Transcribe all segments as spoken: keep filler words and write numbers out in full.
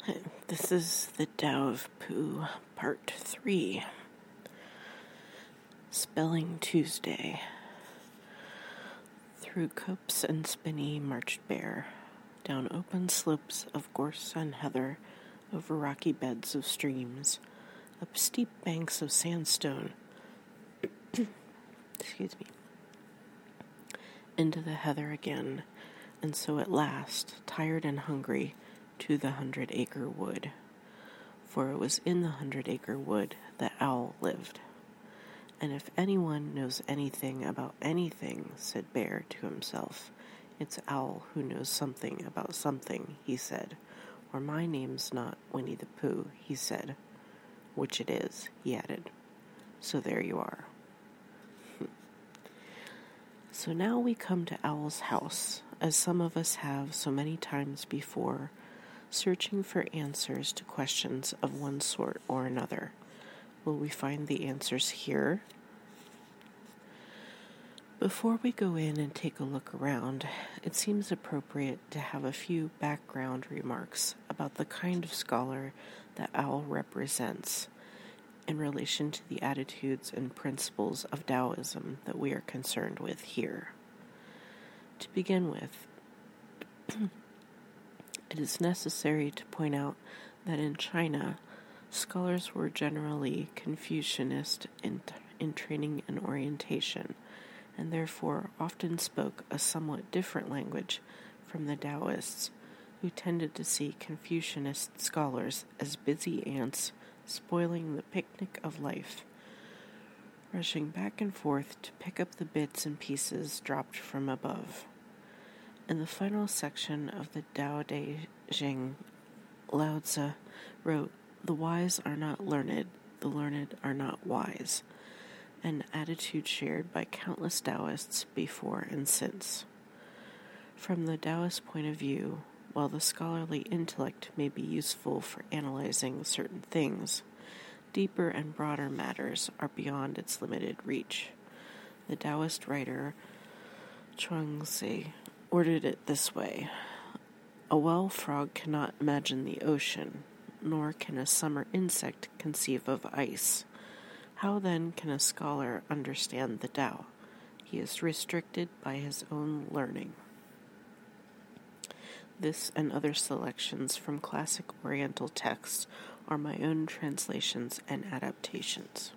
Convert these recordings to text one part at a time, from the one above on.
This is the Tao of Pooh, Part three. Spelling Tuesday. Through copse and spinney marched Bear, down open slopes of gorse and heather, over rocky beds of streams, up steep banks of sandstone, excuse me, into the heather again, and so at last, tired and hungry, to the hundred-acre wood. For it was in the hundred-acre wood that Owl lived. And if anyone knows anything about anything, said Bear to himself, it's Owl who knows something about something, he said. Or my name's not Winnie the Pooh, he said. Which it is, he added. So there you are. So now we come to Owl's house, as some of us have so many times before, searching for answers to questions of one sort or another. Will we find the answers here? Before we go in and take a look around, it seems appropriate to have a few background remarks about the kind of scholar that Owl represents in relation to the attitudes and principles of Taoism that we are concerned with here. To begin with, it is necessary to point out that in China, scholars were generally Confucianist in, in training and orientation, and therefore often spoke a somewhat different language from the Taoists, who tended to see Confucianist scholars as busy ants spoiling the picnic of life, rushing back and forth to pick up the bits and pieces dropped from above. In the final section of the Tao Te Ching, Lao Tzu wrote, "The wise are not learned, the learned are not wise," an attitude shared by countless Taoists before and since. From the Taoist point of view, while the scholarly intellect may be useful for analyzing certain things, deeper and broader matters are beyond its limited reach. The Taoist writer Chuang-Tzu ordered it this way: a well frog cannot imagine the ocean, nor can a summer insect conceive of ice. How then can a scholar understand the Tao? He is restricted by his own learning. This and other selections from classic Oriental texts are my own translations and adaptations.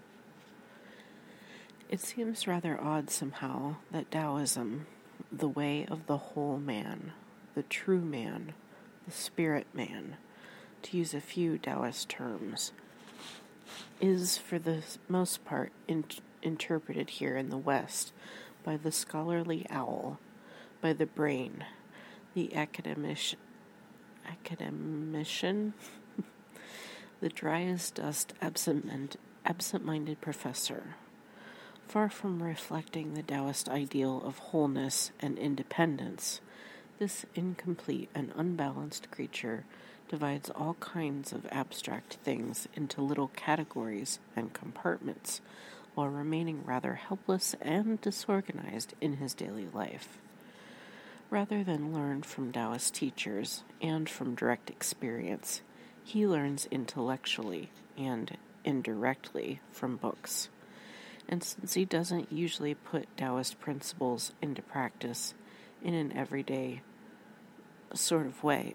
It seems rather odd somehow that Taoism, the way of the whole man, the true man, the spirit man, to use a few Taoist terms, is for the most part in- interpreted here in the West by the scholarly owl, by the brain, the academic, academician, the dry as dust absent, absent-minded professor. Far from reflecting the Taoist ideal of wholeness and independence, this incomplete and unbalanced creature divides all kinds of abstract things into little categories and compartments, while remaining rather helpless and disorganized in his daily life. Rather than learn from Taoist teachers and from direct experience, he learns intellectually and indirectly from books. And since he doesn't usually put Taoist principles into practice in an everyday sort of way,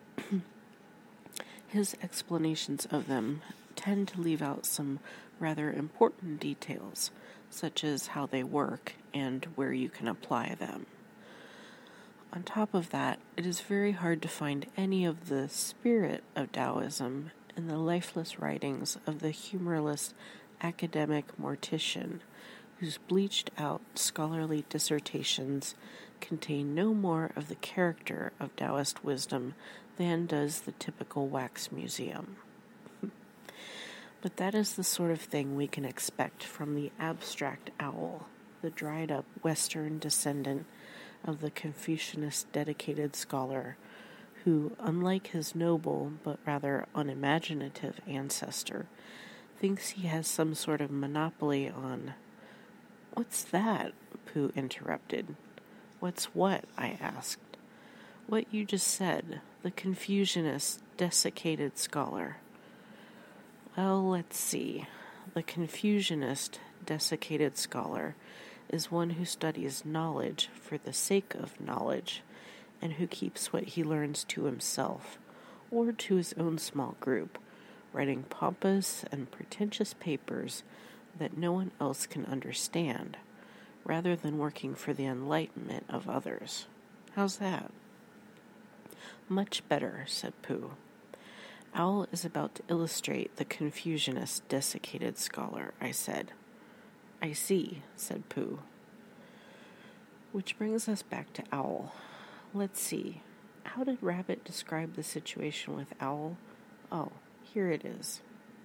his explanations of them tend to leave out some rather important details, such as how they work and where you can apply them. On top of that, it is very hard to find any of the spirit of Taoism in the lifeless writings of the humorless academic mortician, whose bleached-out scholarly dissertations contain no more of the character of Taoist wisdom than does the typical wax museum. But that is the sort of thing we can expect from the abstract owl, the dried-up Western descendant of the Confucianist dedicated scholar, who, unlike his noble but rather unimaginative ancestor, thinks he has some sort of monopoly on... "What's that?" Pooh interrupted. "What's what?" I asked. What you just said, the Confucianist desiccated scholar. Well, let's see. The Confucianist desiccated scholar is one who studies knowledge for the sake of knowledge, and who keeps what he learns to himself, or to his own small group, writing pompous and pretentious papers that no one else can understand, rather than working for the enlightenment of others. How's that? Much better, said Pooh. Owl is about to illustrate the Confucianist desiccated scholar, I said. I see, said Pooh. Which brings us back to Owl. Let's see. How did Rabbit describe the situation with Owl? Oh, here it is.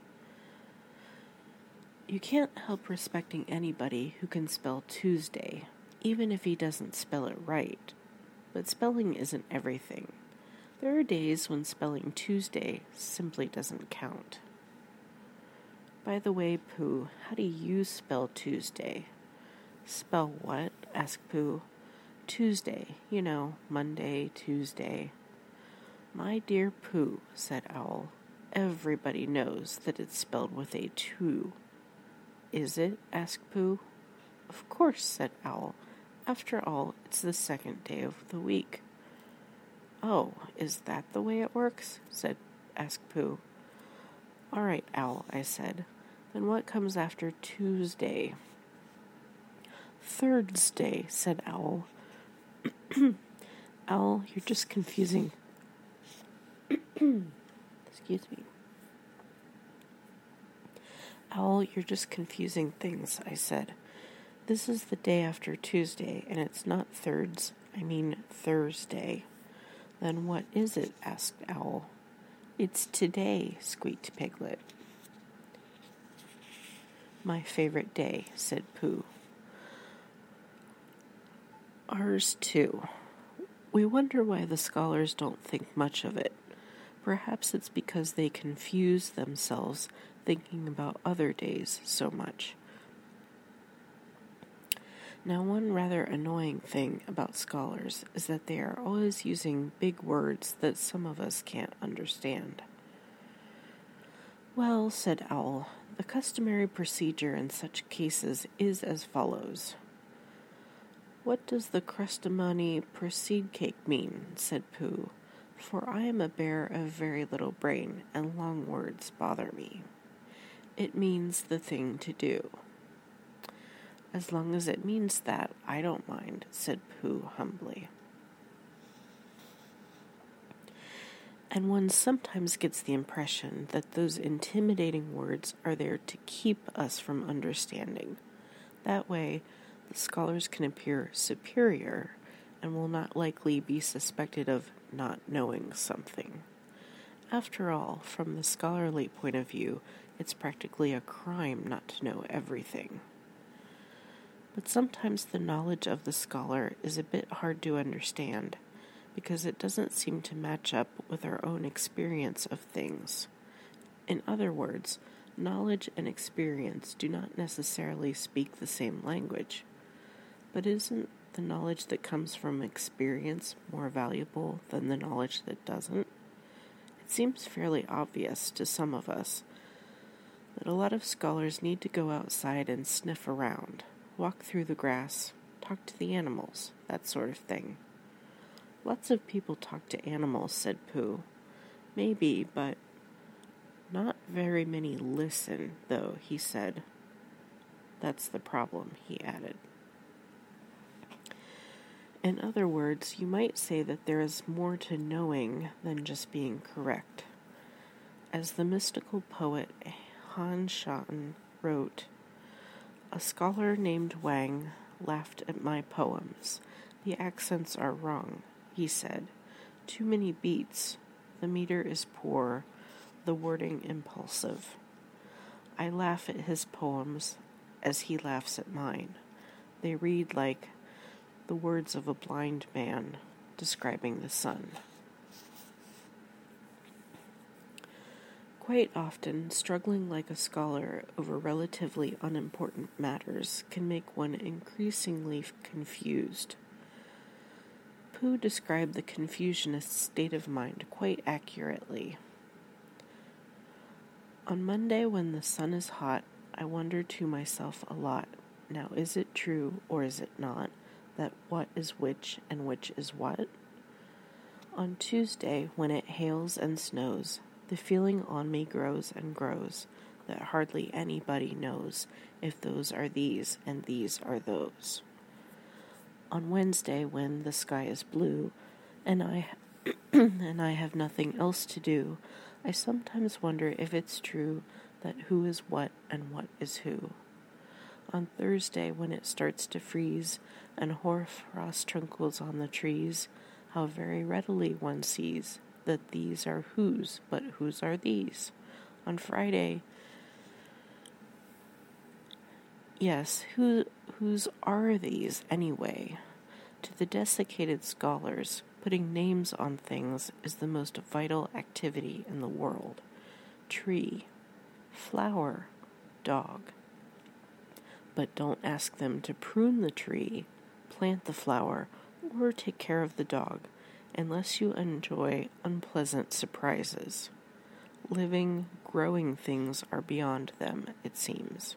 You can't help respecting anybody who can spell Tuesday, even if he doesn't spell it right. But spelling isn't everything. There are days when spelling Tuesday simply doesn't count. By the way, Pooh, how do you spell Tuesday? Spell what? Asked Pooh. Tuesday, you know, Monday, Tuesday. My dear Pooh, said Owl, everybody knows that it's spelled with a two. Is it? Asked Pooh. Of course, said Owl. After all, it's the second day of the week. Oh, is that the way it works? said asked Pooh. All right, Owl, I said. Then what comes after Tuesday? Thursday, said Owl. Owl, you're just confusing. Excuse me. Owl, you're just confusing things, I said. This is the day after Tuesday, and it's not thirds, I mean Thursday. Then what is it? Asked Owl. It's today, squeaked Piglet. My favorite day, said Pooh. Ours too. We wonder why the scholars don't think much of it. Perhaps it's because they confuse themselves thinking about other days so much. Now, one rather annoying thing about scholars is that they are always using big words that some of us can't understand. Well, said Owl, the customary procedure in such cases is as follows. What does the crustamony proceed cake mean? Said Pooh, for I am a bear of very little brain, and long words bother me. It means the thing to do. As long as it means that, I don't mind, said Pooh humbly. And one sometimes gets the impression that those intimidating words are there to keep us from understanding. That way, the scholars can appear superior and will not likely be suspected of not knowing something. After all, from the scholarly point of view, it's practically a crime not to know everything. But sometimes the knowledge of the scholar is a bit hard to understand, because it doesn't seem to match up with our own experience of things. In other words, knowledge and experience do not necessarily speak the same language. But isn't the knowledge that comes from experience more valuable than the knowledge that doesn't? It seems fairly obvious to some of us that a lot of scholars need to go outside and sniff around, walk through the grass, talk to the animals, that sort of thing. Lots of people talk to animals, said Pooh. Maybe, but not very many listen, though, he said. That's the problem, he added. In other words, you might say that there is more to knowing than just being correct. As the mystical poet Han Shan wrote, a scholar named Wang laughed at my poems. The accents are wrong, he said. Too many beats. The meter is poor, the wording impulsive. I laugh at his poems as he laughs at mine. They read like the words of a blind man describing the sun. Quite often, struggling like a scholar over relatively unimportant matters can make one increasingly confused. Pooh described the Confucianist state of mind quite accurately. On Monday, when the sun is hot, I wonder to myself a lot, now is it true or is it not, that what is which and which is what? On Tuesday, when it hails and snows, the feeling on me grows and grows, that hardly anybody knows if those are these and these are those. On Wednesday, when the sky is blue, and I and I have nothing else to do, I sometimes wonder if it's true that who is what and what is who. On Thursday, when it starts to freeze and hoarfrost trinkles on the trees, how very readily one sees that these are whose, but whose are these? On Friday, yes, who whose are these anyway? To the desiccated scholars, putting names on things is the most vital activity in the world. Tree, flower, dog. But don't ask them to prune the tree, plant the flower, or take care of the dog, unless you enjoy unpleasant surprises. Living, growing things are beyond them, it seems.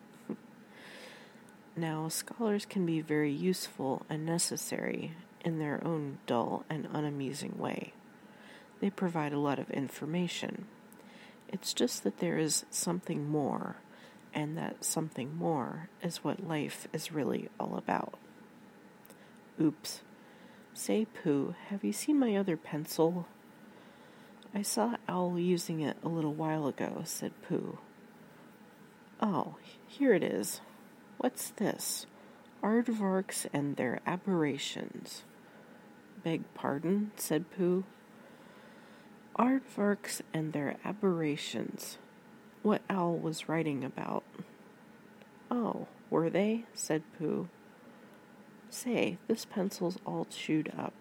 Now, scholars can be very useful and necessary in their own dull and unamusing way. They provide a lot of information. It's just that there is something more, and that something more is what life is really all about. Oops. Say, Pooh, have you seen my other pencil? I saw Owl using it a little while ago, said Pooh. Oh, here it is. What's this? Aardvarks and their aberrations. Beg pardon, said Pooh. Aardvarks and their aberrations. What Owl was writing about. Oh, were they? Said Pooh. Say, this pencil's all chewed up.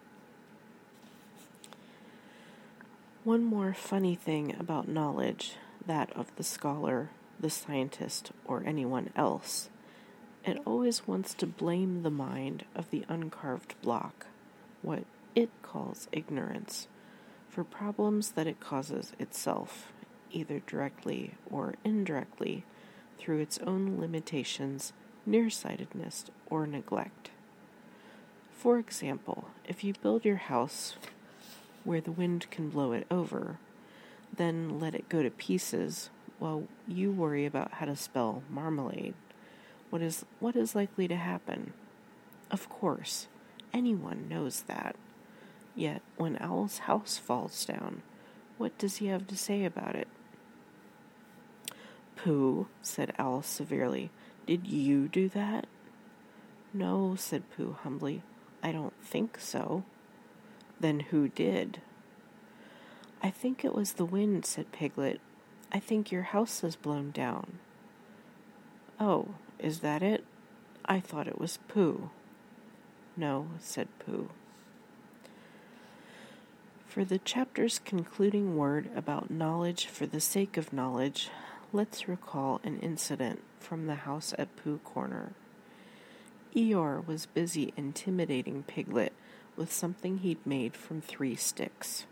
One more funny thing about knowledge, that of the scholar, the scientist, or anyone else. It always wants to blame the mind of the uncarved block, what it calls ignorance, for problems that it causes itself, either directly or indirectly, through its own limitations, nearsightedness, or neglect. For example, if you build your house where the wind can blow it over, then let it go to pieces while you worry about how to spell marmalade, what is what is likely to happen? Of course, anyone knows that. Yet, when Owl's house falls down, what does he have to say about it? Pooh, said Owl severely, did you do that? No, said Pooh humbly, I don't think so. Then who did? I think it was the wind, said Piglet. I think your house has blown down. Oh, is that it? I thought it was Pooh. No, said Pooh. For the chapter's concluding word about knowledge for the sake of knowledge, let's recall an incident from the house at Pooh Corner. Eeyore was busy intimidating Piglet with something he'd made from three sticks.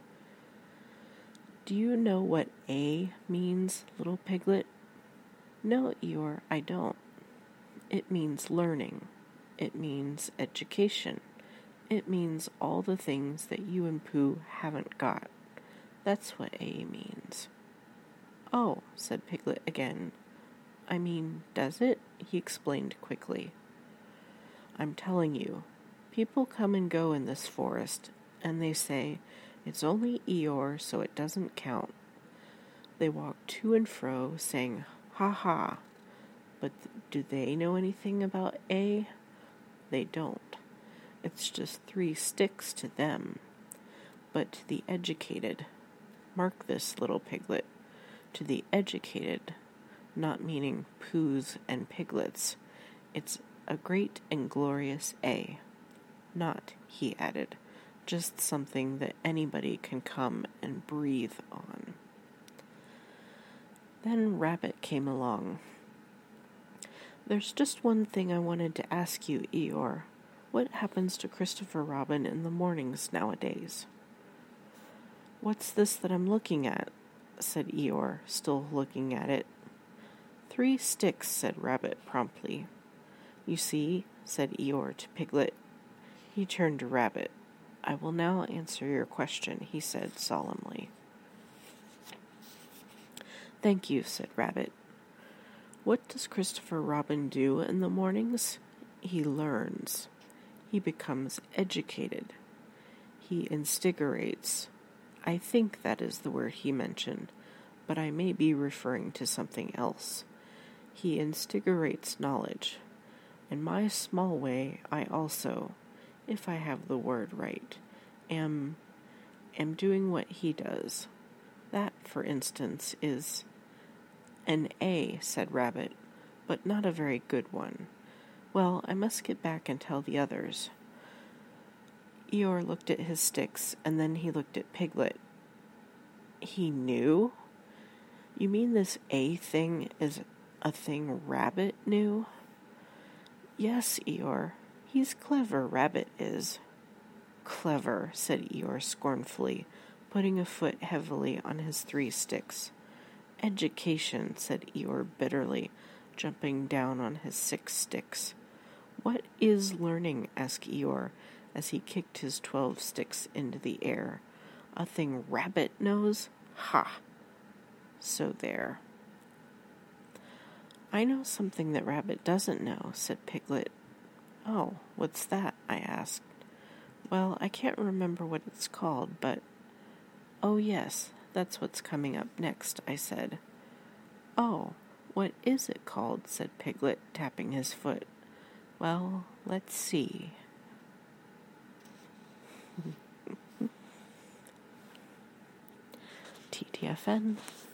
Do you know what A means, little Piglet? No, Eeyore, I don't. It means learning. It means education. It means all the things that you and Pooh haven't got. That's what A means. Oh, said Piglet again. I mean, does it? He explained quickly. I'm telling you, people come and go in this forest, and they say, it's only Eeyore, so it doesn't count. They walk to and fro, saying, ha ha. But do they know anything about A? They don't. It's just three sticks to them. But to the educated, mark this, little Piglet, to the educated, not meaning Poohs and Piglets, it's a great and glorious A. Not, he added, just something that anybody can come and breathe on. Then Rabbit came along. There's just one thing I wanted to ask you, Eeyore. What happens to Christopher Robin in the mornings nowadays? What's this that I'm looking at? Said Eeyore, still looking at it. Three sticks, said Rabbit promptly. You see, said Eeyore to Piglet. He turned to Rabbit. I will now answer your question, he said solemnly. Thank you, said Rabbit. What does Christopher Robin do in the mornings? He learns. He becomes educated. He instigates. I think that is the word he mentioned, but I may be referring to something else. He instigates knowledge. In my small way, I also, if I have the word right, am, am doing what he does. That, for instance, is an A, said Rabbit, but not a very good one. Well, I must get back and tell the others. Eeyore looked at his sticks, and then he looked at Piglet. He knew? You mean this A thing is a thing Rabbit knew? Yes, Eeyore. He's clever, Rabbit is. Clever, said Eeyore scornfully, putting a foot heavily on his three sticks. Education, said Eeyore bitterly, jumping down on his six sticks. What is learning? Asked Eeyore, as he kicked his twelve sticks into the air. A thing Rabbit knows? Ha! So there. I know something that Rabbit doesn't know, said Piglet. Oh, what's that? I asked. Well, I can't remember what it's called, but... Oh, yes, that's what's coming up next, I said. Oh, what is it called? Said Piglet, tapping his foot. Well, let's see. T T F N